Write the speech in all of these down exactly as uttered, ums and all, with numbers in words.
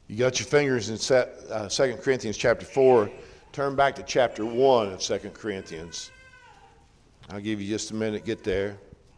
You got your fingers in Second Corinthians chapter four. Turn back to chapter one of Second Corinthians. I'll give you just a minute to get there.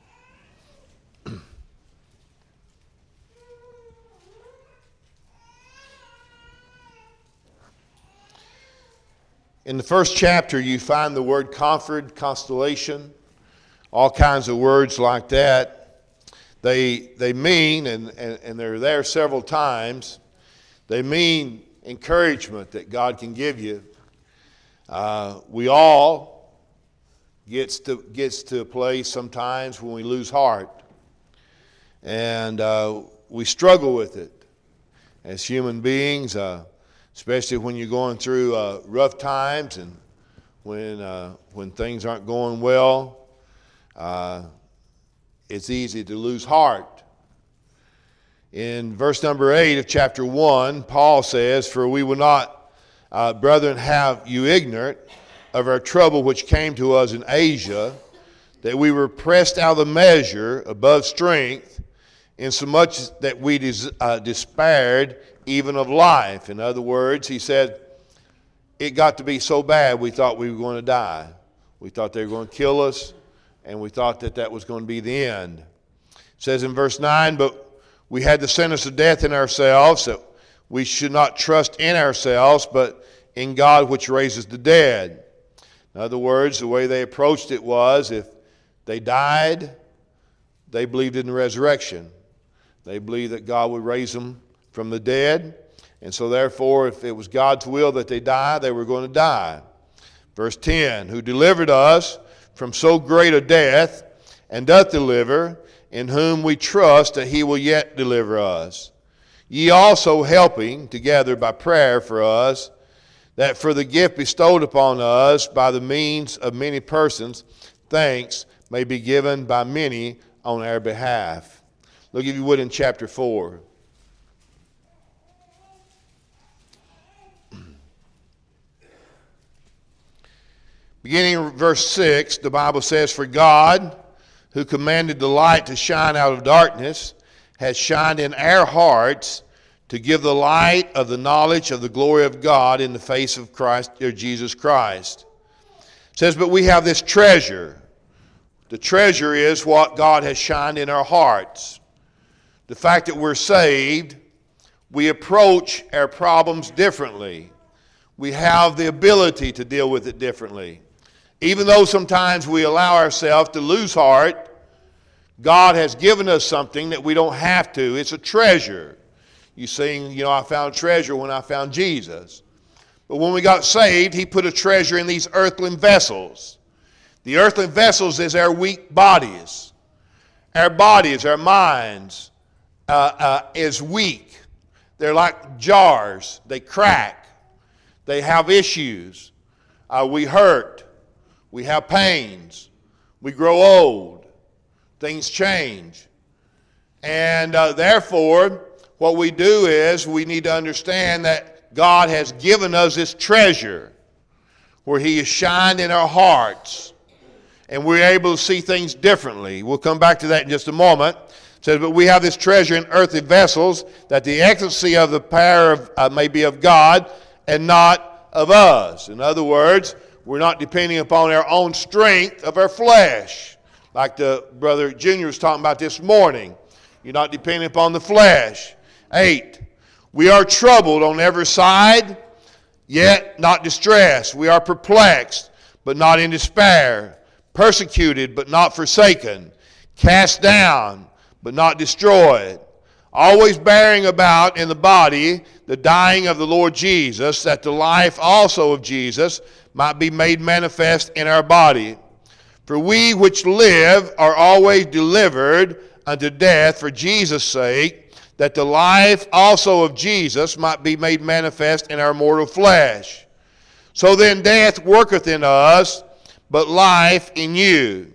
In the first chapter, you find the word comfort, constellation, all kinds of words like that. They they mean, and, and, and they're there several times, they mean encouragement that God can give you. Uh, we all gets to gets to a place sometimes when we lose heart, and uh, we struggle with it as human beings, uh, especially when you're going through uh, rough times and when uh, when things aren't going well. Uh, it's easy to lose heart. In verse number eight of chapter one, Paul says, "For we will not, uh, brethren, have you ignorant of our trouble which came to us in Asia, that we were pressed out of the measure above strength, insomuch that we des- uh, despaired even of life." In other words, he said, it got to be so bad we thought we were going to die. We thought they were going to kill us, and we thought that that was going to be the end. It says in verse nine, "But we had the sentence of death in ourselves, that we should not trust in ourselves, but in God which raises the dead." In other words, the way they approached it was, if they died, they believed in the resurrection. They believed that God would raise them from the dead. And so therefore, if it was God's will that they die, they were going to die. Verse ten, "Who delivered us from so great a death, and doth deliver, in whom we trust that he will yet deliver us. Ye also helping together by prayer for us, that for the gift bestowed upon us by the means of many persons, thanks may be given by many on our behalf." Look, if you would, in chapter four. Beginning in verse six, the Bible says, "For God, who commanded the light to shine out of darkness, has shined in our hearts to give the light of the knowledge of the glory of God in the face of Christ, or Jesus Christ." It says, "But we have this treasure." The treasure is what God has shined in our hearts. The fact that we're saved, we approach our problems differently. We have the ability to deal with it differently. Even though sometimes we allow ourselves to lose heart, God has given us something that we don't have to. It's a treasure. You sing, you know, I found treasure when I found Jesus. But when we got saved, he put a treasure in these earthly vessels. The earthly vessels is our weak bodies. Our bodies, our minds, uh, uh, is weak. They're like jars. They crack. They have issues. Uh, we hurt. We have pains. We grow old. Things change. And uh, therefore, what we do is we need to understand that God has given us this treasure where he has shined in our hearts. And we're able to see things differently. We'll come back to that in just a moment. It says, "But we have this treasure in earthly vessels, that the excellency of the power of, uh, may be of God and not of us." In other words, we're not depending upon our own strength of our flesh. Like the brother Junior was talking about this morning. You're not depending upon the flesh. Eight, "We are troubled on every side, yet not distressed. We are perplexed, but not in despair. Persecuted, but not forsaken. Cast down, but not destroyed. Always bearing about in the body the dying of the Lord Jesus, that the life also of Jesus might be made manifest in our body. For we which live are always delivered unto death for Jesus' sake, that the life also of Jesus might be made manifest in our mortal flesh. So then death worketh in us, but life in you.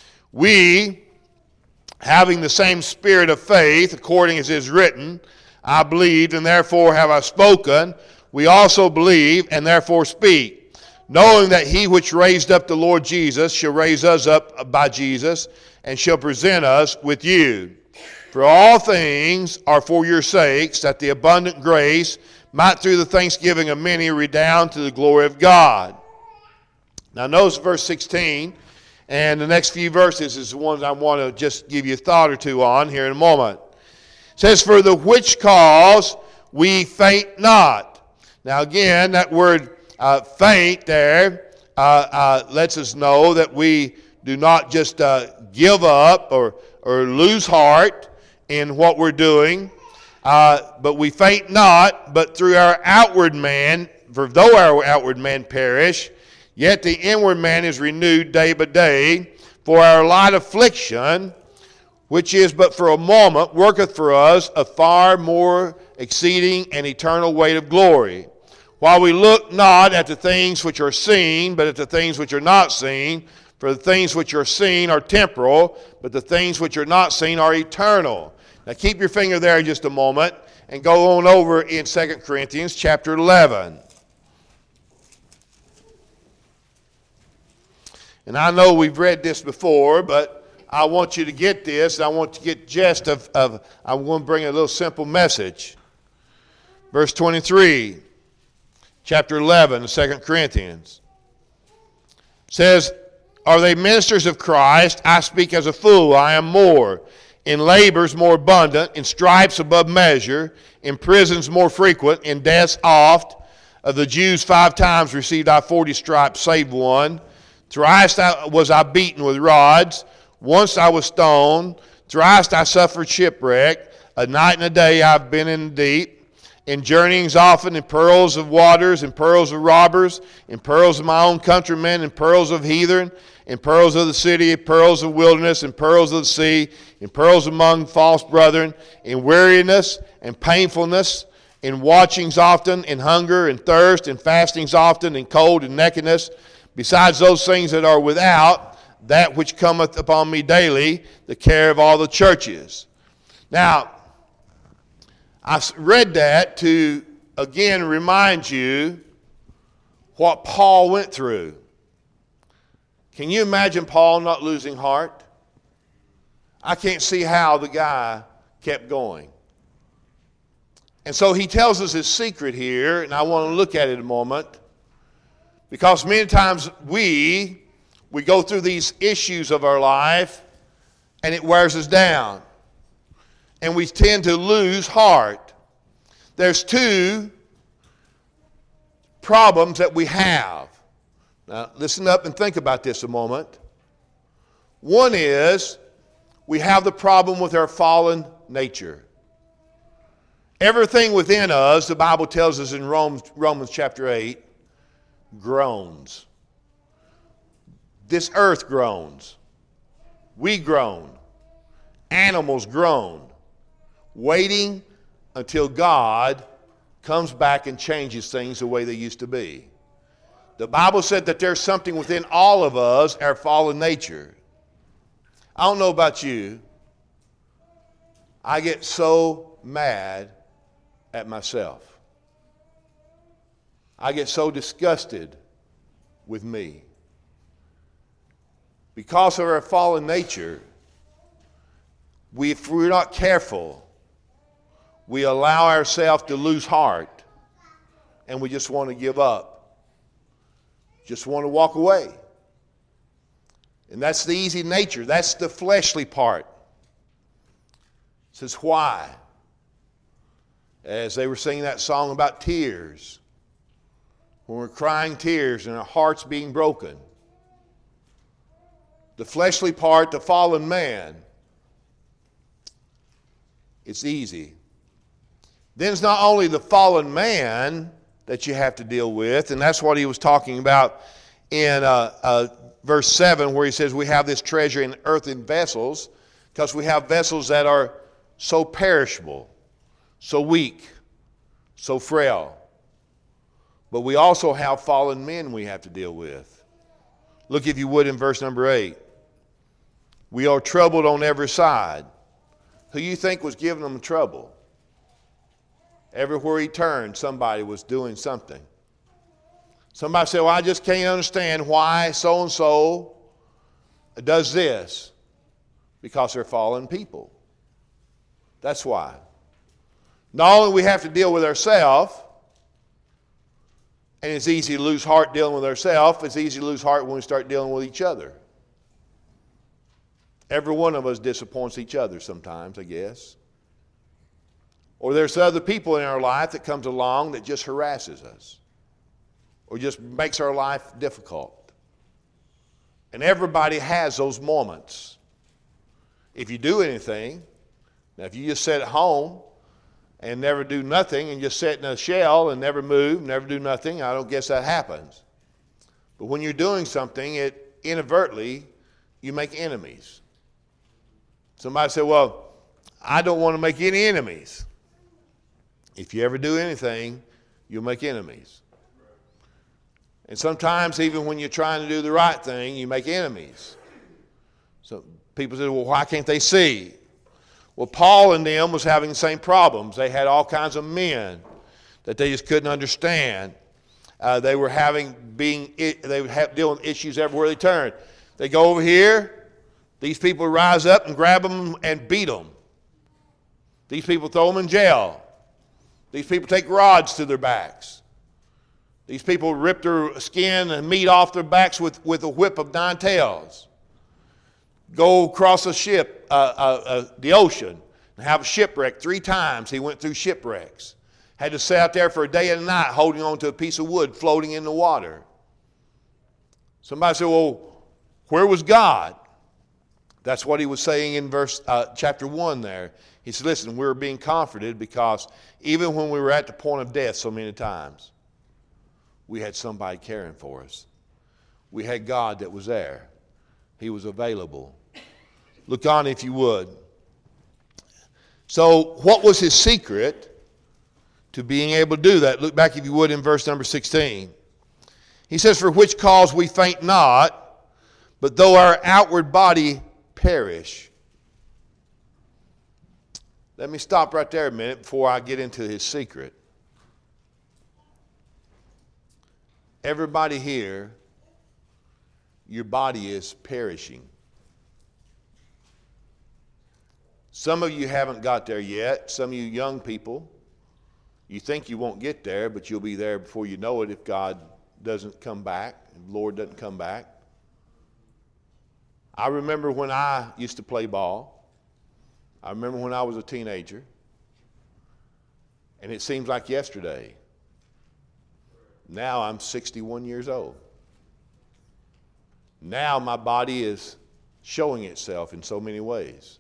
We, having the same spirit of faith, according as is written, I believed, and therefore have I spoken. We also believe, and therefore speak, knowing that he which raised up the Lord Jesus shall raise us up by Jesus, and shall present us with you. For all things are for your sakes, that the abundant grace might through the thanksgiving of many redound to the glory of God. Now notice verse sixteen, and the next few verses is the ones I want to just give you a thought or two on here in a moment. It says, for the which cause we faint not. Now again, that word uh, faint there uh, uh, lets us know that we do not just uh, give up or, or lose heart in what we're doing, uh, but we faint not, but through our outward man, for though our outward man perish, yet the inward man is renewed day by day. For our light affliction, which is but for a moment, worketh for us a far more exceeding and eternal weight of glory. While we look not at the things which are seen, but at the things which are not seen. For the things which are seen are temporal, but the things which are not seen are eternal. Now keep your finger there just a moment and go on over in Second Corinthians chapter eleven. And I know we've read this before, but I want you to get this. I want to get gist of, of I'm going to bring a little simple message. Verse twenty-three, chapter eleven of Second Corinthians says, are they ministers of Christ? I speak as a fool. I am more. In labors more abundant, in stripes above measure, in prisons more frequent, in deaths oft. Of the Jews five times received I forty stripes, save one. Thrice I, was I beaten with rods. Once I was stoned. Thrice I suffered shipwreck. A night and a day I've been in the deep. In journeyings often, in perils of waters, in perils of robbers, in perils of my own countrymen, in perils of heathen, in perils of the city, in perils of wilderness, in perils of the sea, in perils among false brethren, in weariness and painfulness, in watchings often, in hunger and thirst, in fastings often, in cold and nakedness, besides those things that are without, that which cometh upon me daily, the care of all the churches. Now, I read that to, again, remind you what Paul went through. Can you imagine Paul not losing heart? I can't see how the guy kept going. And so he tells us his secret here, and I want to look at it a moment. Because many times we, we go through these issues of our life, and it wears us down. And we tend to lose heart. There's two problems that we have. Now, listen up and think about this a moment. One is we have the problem with our fallen nature. Everything within us, the Bible tells us in Romans, Romans chapter eight, groans. This earth groans. We groan. Animals groan. Waiting until God comes back and changes things the way they used to be. The Bible said that there's something within all of us, our fallen nature. I don't know about you. I get so mad at myself. I get so disgusted with me. Because of our fallen nature, we, if we're not careful, we allow ourselves to lose heart, and we just want to give up. Just want to walk away. And that's the easy nature. That's the fleshly part. It says, why? As they were singing that song about tears, when we're crying tears and our hearts being broken. The fleshly part, the fallen man, it's easy. Then it's not only the fallen man that you have to deal with, and that's what he was talking about in uh, uh, verse seven, where he says we have this treasure in earthen vessels, because we have vessels that are so perishable, so weak, so frail. But we also have fallen men we have to deal with. Look, if you would, in verse number eight. We are troubled on every side. Who you think was giving them trouble? Everywhere he turned, somebody was doing something. Somebody said, well, I just can't understand why so-and-so does this. Because they're fallen people. That's why. Not only we have to deal with ourselves, and it's easy to lose heart dealing with ourselves, it's easy to lose heart when we start dealing with each other. Every one of us disappoints each other sometimes, I guess. Or there's other people in our life that comes along that just harasses us or just makes our life difficult. And everybody has those moments. If you do anything, now if you just sit at home and never do nothing and just sit in a shell and never move, never do nothing, I don't guess that happens. But when you're doing something, it inadvertently, you make enemies. Somebody said, well, I don't want to make any enemies. If you ever do anything, you'll make enemies. And sometimes even when you're trying to do the right thing, you make enemies. So people say, well, why can't they see? Well, Paul and them was having the same problems. They had all kinds of men that they just couldn't understand. Uh, they were having being they would have dealing with issues everywhere they turned. They go over here. These people rise up and grab them and beat them. These people throw them in jail. These people take rods to their backs. These people rip their skin and meat off their backs with, with a whip of nine tails. Go across a ship, uh, uh, uh, the ocean, and have a shipwreck three times. He went through shipwrecks. Had to sit out there for a day and a night holding on to a piece of wood floating in the water. Somebody said, well, where was God? That's what he was saying in verse uh, chapter one there. He said, listen, we were being comforted because even when we were at the point of death so many times, we had somebody caring for us. We had God that was there. He was available. Look on if you would. So what was his secret to being able to do that? Look back if you would in verse number sixteen. He says, for which cause we faint not, but though our outward body perish. Let me stop right there a minute before I get into his secret. Everybody here, your body is perishing. Some of you haven't got there yet. Some of you young people, you think you won't get there, but you'll be there before you know it if God doesn't come back, if the Lord doesn't come back. I remember when I used to play ball. I remember when I was a teenager. And it seems like yesterday. Now I'm sixty-one years old. Now my body is showing itself in so many ways.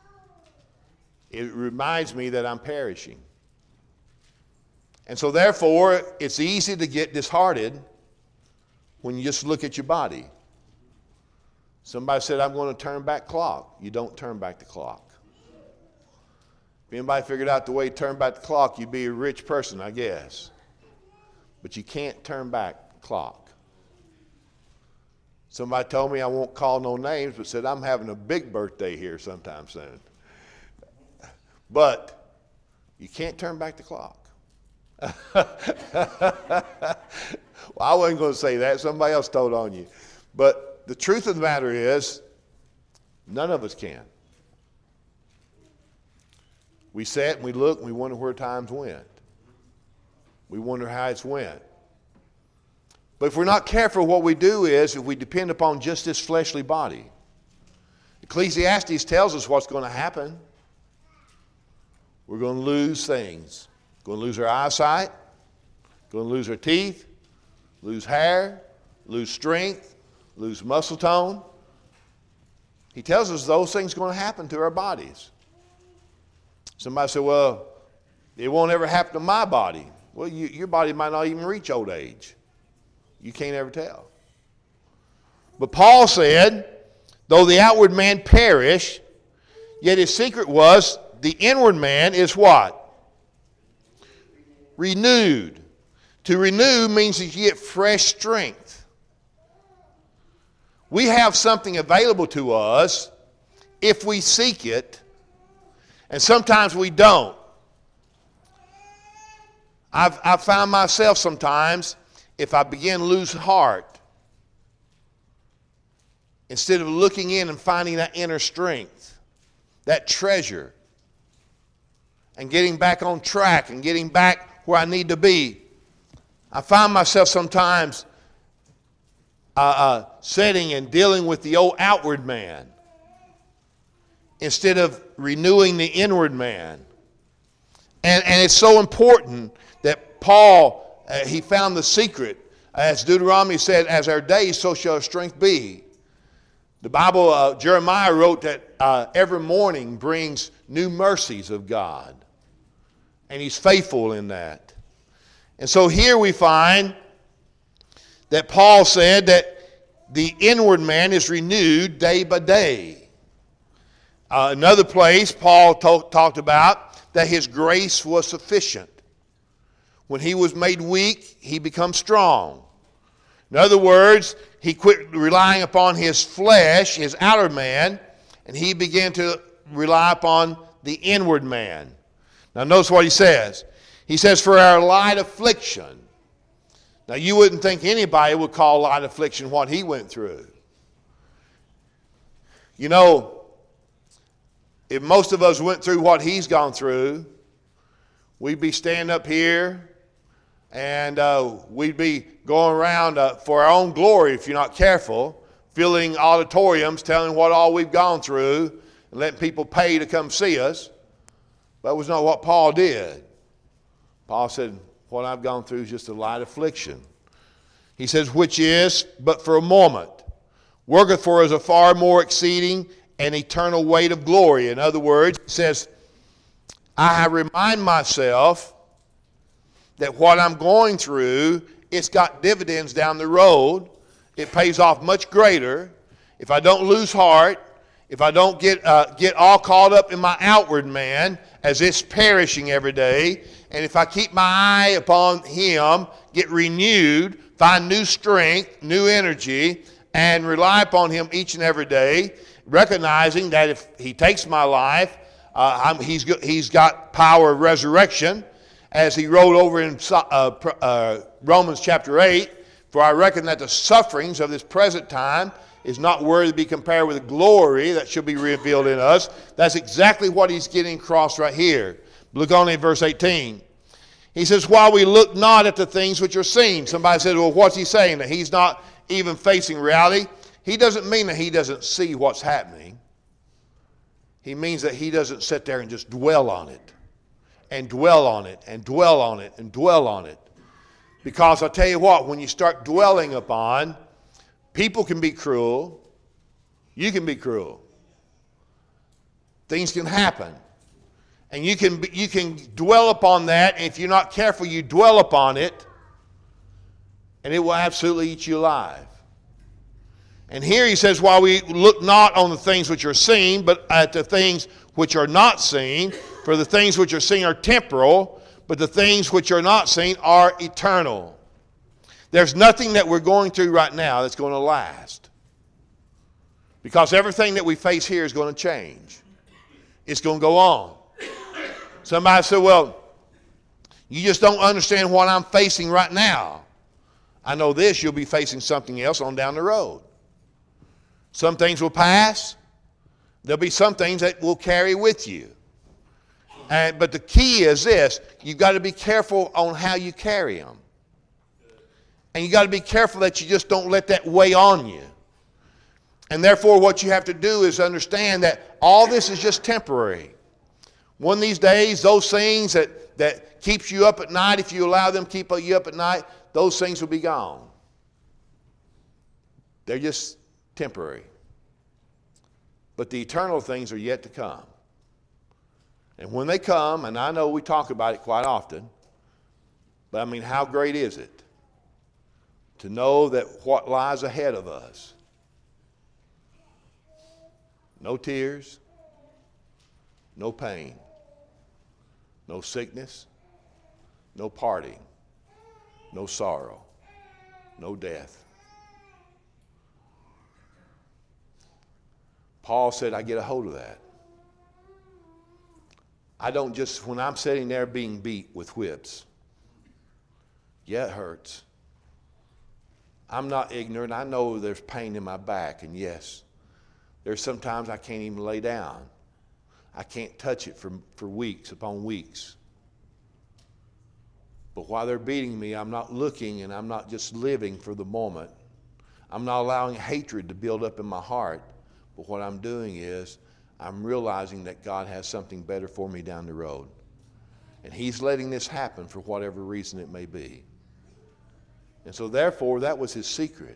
It reminds me that I'm perishing. And so therefore, it's easy to get disheartened when you just look at your body. Somebody said, I'm going to turn back clock. You don't turn back the clock. If anybody figured out the way to turn back the clock, you'd be a rich person, I guess. But you can't turn back the clock. Somebody told me, I won't call no names, but said, I'm having a big birthday here sometime soon. But you can't turn back the clock. Well, I wasn't going to say that. Somebody else told on you. But the truth of the matter is, none of us can. We sat and we look and we wonder where times went. We wonder how it's went. But if we're not careful, what we do is, if we depend upon just this fleshly body, Ecclesiastes tells us what's going to happen. We're going to lose things. Going to lose our eyesight, going to lose our teeth, lose hair, lose strength, lose muscle tone. He tells us those things are going to happen to our bodies. Somebody said, well, it won't ever happen to my body. Well, you, your body might not even reach old age. You can't ever tell. But Paul said, though the outward man perish, yet his secret was the inward man is what? Renewed. To renew means that you get fresh strength. We have something available to us if we seek it, and sometimes we don't. I've, I've found myself sometimes, if I begin to lose heart, instead of looking in and finding that inner strength, that treasure, and getting back on track and getting back where I need to be. I find myself sometimes uh, uh, sitting and dealing with the old outward man instead of renewing the inward man. And, and it's so important that Paul, uh, he found the secret. As Deuteronomy said, as our days, so shall our strength be. The Bible, uh, Jeremiah wrote that uh, every morning brings new mercies of God. And he's faithful in that. And so here we find that Paul said that the inward man is renewed day by day. Uh, another place, Paul to- talked about that his grace was sufficient. When he was made weak, he becomes strong. In other words, he quit relying upon his flesh, his outer man, and he began to rely upon the inward man. Now notice what he says. He says, for our light affliction. Now you wouldn't think anybody would call light affliction what he went through. You know, if most of us went through what he's gone through, we'd be standing up here and uh, we'd be going around uh, for our own glory, if you're not careful, filling auditoriums, telling what all we've gone through, and letting people pay to come see us. That was not what Paul did. Paul said, what I've gone through is just a light affliction. He says, which is but for a moment, worketh for us a far more exceeding and eternal weight of glory. In other words, he says, I remind myself that what I'm going through, it's got dividends down the road. It pays off much greater. If I don't lose heart, if I don't get uh, get all caught up in my outward man as it's perishing every day, and if I keep my eye upon him, get renewed, find new strength, new energy, and rely upon him each and every day, recognizing that if he takes my life, uh, I'm, he's, he's got power of resurrection, as he wrote over in uh, uh, Romans chapter eight, for I reckon that the sufferings of this present time is not worthy to be compared with the glory that shall be revealed in us. That's exactly what he's getting across right here. Look on in verse eighteen. He says, while we look not at the things which are seen. Somebody said, well, what's he saying? That he's not even facing reality? He doesn't mean that he doesn't see what's happening. He means that he doesn't sit there and just dwell on it. And dwell on it, and dwell on it, and dwell on it. Because I'll tell you what, when you start dwelling upon, people can be cruel. You can be cruel. Things can happen. And you can, you can dwell upon that, and if you're not careful, you dwell upon it, and it will absolutely eat you alive. And here he says, while we look not on the things which are seen, but at the things which are not seen, for the things which are seen are temporal, but the things which are not seen are eternal. There's nothing that we're going through right now that's going to last. Because everything that we face here is going to change. It's going to go on. Somebody said, well, you just don't understand what I'm facing right now. I know this, you'll be facing something else on down the road. Some things will pass. There'll be some things that will carry with you. And, but the key is this, you've got to be careful on how you carry them. And you've got to be careful that you just don't let that weigh on you. And therefore what you have to do is understand that all this is just temporary. One of these days, those things that, that keeps you up at night, if you allow them to keep you up at night, those things will be gone. They're just temporary. But the eternal things are yet to come. And when they come, and I know we talk about it quite often, but I mean, how great is it to know that what lies ahead of us, no tears, no pain, no sickness, no parting, no sorrow, no death. Paul said, I get a hold of that. I don't just, when I'm sitting there being beat with whips, yeah, it hurts. I'm not ignorant. I know there's pain in my back, and yes, there's sometimes I can't even lay down. I can't touch it for, for weeks upon weeks. But while they're beating me, I'm not looking and I'm not just living for the moment. I'm not allowing hatred to build up in my heart. But what I'm doing is I'm realizing that God has something better for me down the road. And he's letting this happen for whatever reason it may be. And so therefore, that was his secret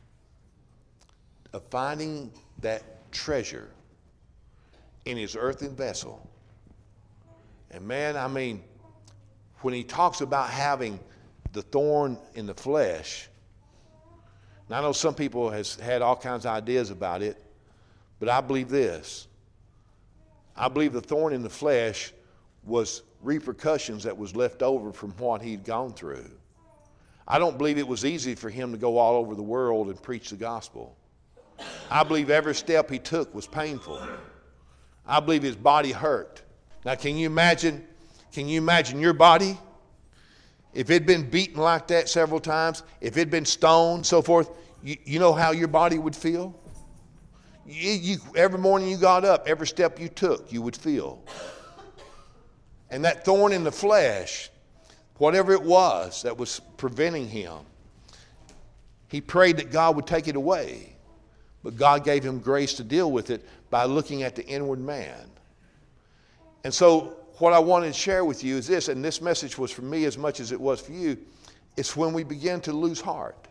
of finding that treasure in his earthen vessel. And man, I mean, when he talks about having the thorn in the flesh, and I know some people has had all kinds of ideas about it, but I believe this. I believe the thorn in the flesh was repercussions that was left over from what he'd gone through. I don't believe it was easy for him to go all over the world and preach the gospel. I believe every step he took was painful. I believe his body hurt. Now, can you imagine, can you imagine your body? If it'd been beaten like that several times, if it'd been stoned, so forth, you, you know how your body would feel? You, you, every morning you got up, every step you took, you would feel. And that thorn in the flesh, whatever it was that was preventing him, he prayed that God would take it away. But God gave him grace to deal with it by looking at the inward man. And so what I wanted to share with you is this, and this message was for me as much as it was for you. It's when we begin to lose heart.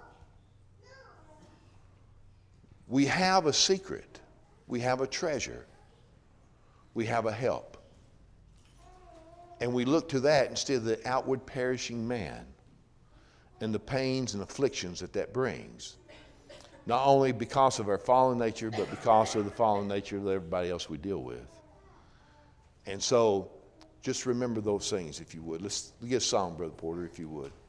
We have a secret. We have a treasure. We have a help. And we look to that instead of the outward perishing man and the pains and afflictions that that brings. Not only because of our fallen nature, but because of the fallen nature of everybody else we deal with. And so, just remember those things if you would. Let's get a song, Brother Porter, if you would.